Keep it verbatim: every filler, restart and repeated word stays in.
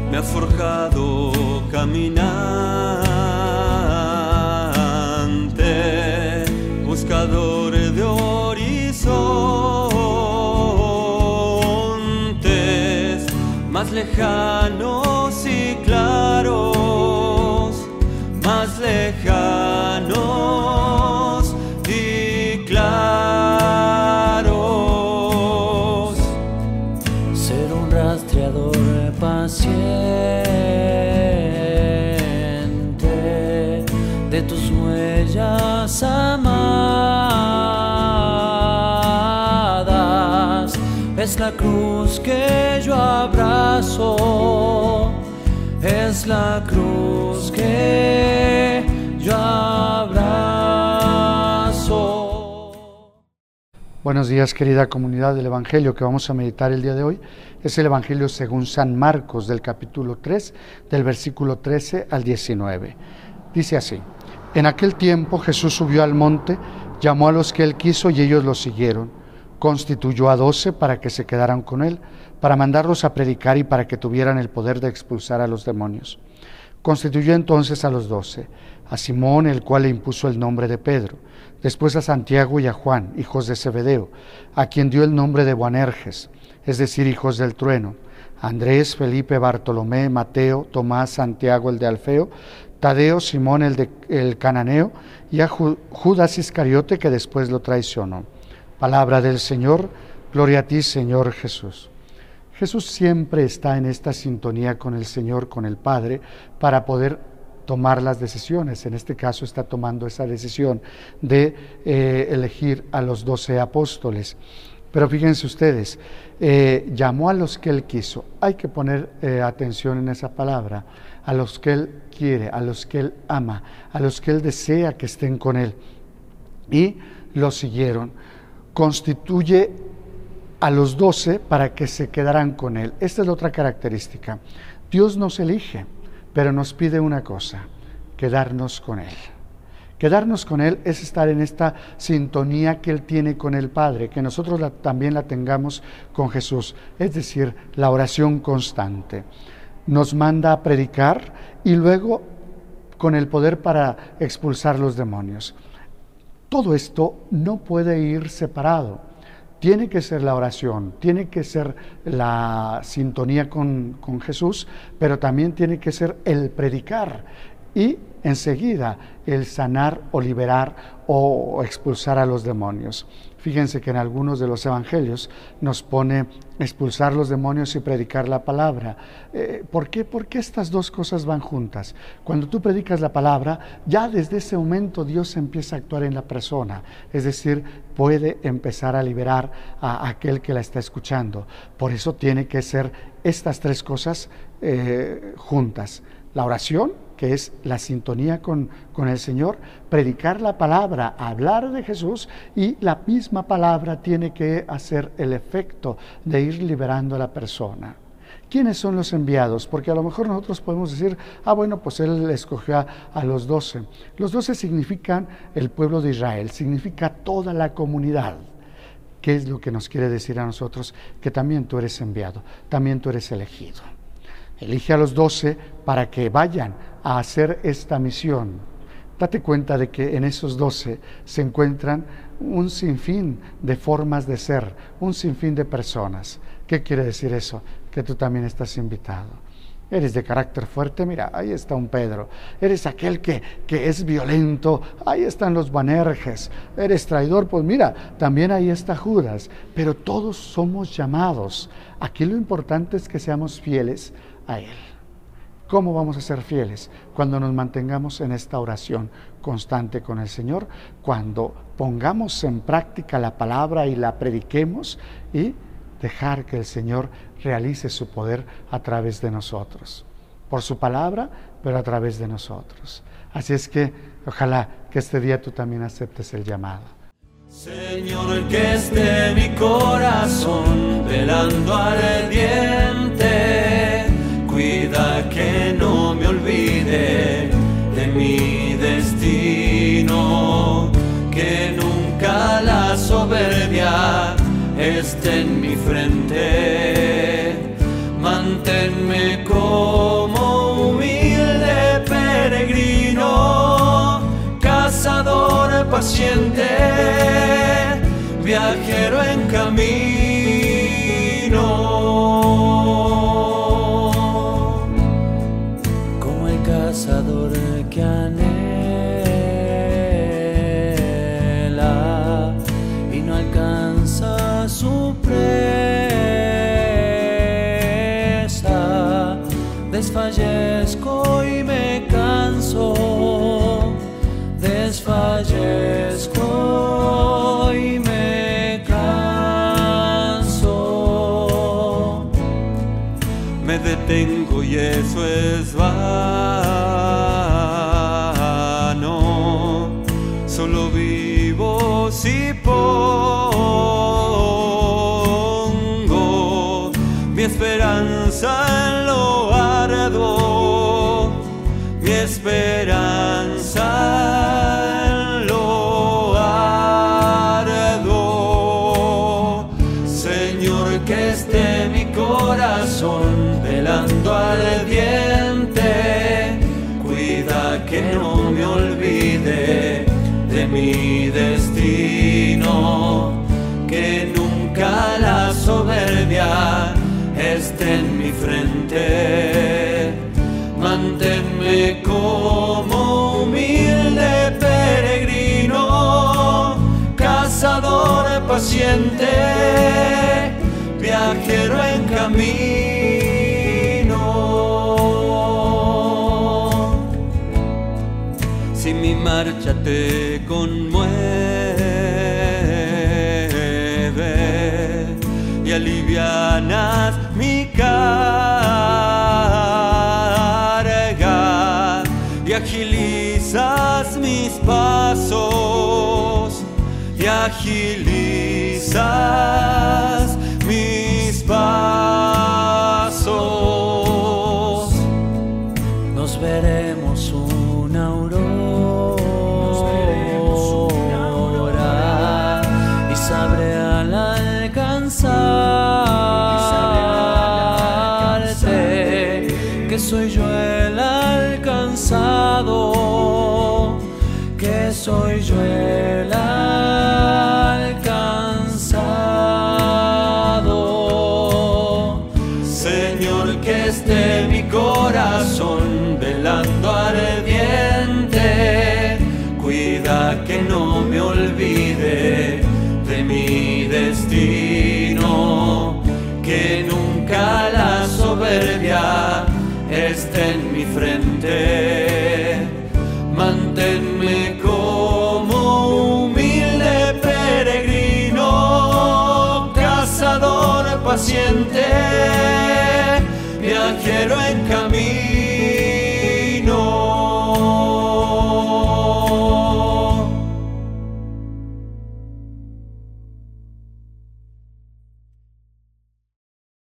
me ha forjado caminante, buscador de horizontes más lejanos y claros, más lejanos y claros. Ser un rastreador paciente de tus huellas amadas, es la cruz que yo abrazo, es la cruz que yo abrazo. Buenos días, querida comunidad del Evangelio que vamos a meditar el día de hoy. Es el Evangelio según San Marcos, del capítulo tres, del versículo trece al diecinueve. Dice así: En aquel tiempo Jesús subió al monte, llamó a los que él quiso y ellos lo siguieron. Constituyó a doce para que se quedaran con él, para mandarlos a predicar y para que tuvieran el poder de expulsar a los demonios. Constituyó entonces a los doce, a Simón, el cual le impuso el nombre de Pedro, después a Santiago y a Juan, hijos de Zebedeo, a quien dio el nombre de Boanerges, es decir, hijos del trueno, a Andrés, Felipe, Bartolomé, Mateo, Tomás, Santiago el de Alfeo, Tadeo, Simón el, de, el cananeo, y a Judas Iscariote, que después lo traicionó. Palabra del Señor, gloria a ti, Señor Jesús. Jesús siempre está en esta sintonía con el Señor, con el Padre, para poder tomar las decisiones. En este caso está tomando esa decisión de eh, elegir a los doce apóstoles. Pero fíjense ustedes, eh, llamó a los que él quiso. Hay que poner eh, atención en esa palabra. A los que él quiere, a los que él ama, a los que él desea que estén con él. Y lo siguieron. Constituye a los doce para que se quedaran con él. Esta es la otra característica. Dios nos elige, pero nos pide una cosa: quedarnos con él. Quedarnos con él es estar en esta sintonía que él tiene con el Padre, que nosotros la, también la tengamos con Jesús, es decir, la oración constante. Nos manda a predicar y luego con el poder para expulsar los demonios. Todo esto no puede ir separado. Tiene que ser la oración, tiene que ser la sintonía con, con Jesús, pero también tiene que ser el predicar y enseguida el sanar o liberar o expulsar a los demonios. Fíjense que en algunos de los evangelios nos pone expulsar los demonios y predicar la palabra. Eh, ¿Por qué? Porque estas dos cosas van juntas. Cuando tú predicas la palabra, ya desde ese momento Dios empieza a actuar en la persona. Es decir, puede empezar a liberar a aquel que la está escuchando. Por eso tiene que ser estas tres cosas eh, juntas. La oración, que es la sintonía con, con el Señor, predicar la palabra, hablar de Jesús, y la misma palabra tiene que hacer el efecto de ir liberando a la persona. ¿Quiénes son los enviados? Porque a lo mejor nosotros podemos decir, ah, bueno, pues él escogió a, a los doce. Los doce significan el pueblo de Israel, significa toda la comunidad. ¿Qué es lo que nos quiere decir a nosotros? Que también tú eres enviado, también tú eres elegido. Elige a los doce para que vayan a hacer esta misión. Date cuenta de que en esos doce se encuentran un sinfín de formas de ser, un sinfín de personas. ¿Qué quiere decir eso? Que tú también estás invitado. Eres de carácter fuerte, mira, ahí está un Pedro. Eres aquel que, que es violento, ahí están los Boanerges. Eres traidor, pues mira, también ahí está Judas. Pero todos somos llamados. Aquí lo importante es que seamos fieles a Él. ¿Cómo vamos a ser fieles? Cuando nos mantengamos en esta oración constante con el Señor, cuando pongamos en práctica la palabra y la prediquemos, y dejar que el Señor realice su poder a través de nosotros, por su palabra, pero a través de nosotros. Así es que ojalá que este día tú también aceptes el llamado. Señor, que esté mi corazón velando ardiente, cuida que no me olvide de mi destino, que nunca la soberbia esté en mi frente, manténme como humilde peregrino, cazador paciente, viajero en camino. Como el cazador que anhela y no alcanza su presa, desfallezco y me canso, desfallezco y me canso. Me detengo y eso es vano, solo vivo si pongo mi esperanza en lo arduo, mi esperanza en lo arduo. Señor, que esté mi corazón velando ardiente, cuida que no me olvide de mi destino, que nunca la soberbia esté en mi frente. Manténme como humilde peregrino, cazador paciente, viajero en camino. Si mi marcha te conmueve y alivianas mi carga y agilizas mis pasos, y agilizas mis pasos. Nos veremos una aurora y sabré al alcanzarte que soy yo el alcanzado, que soy yo el alcanzado. Señor, que esté mi corazón velando ardiente, cuida que no me olvide de mi destino, que nunca la soberbia esté en mi frente. Manténme como humilde peregrino, cazador paciente, viajero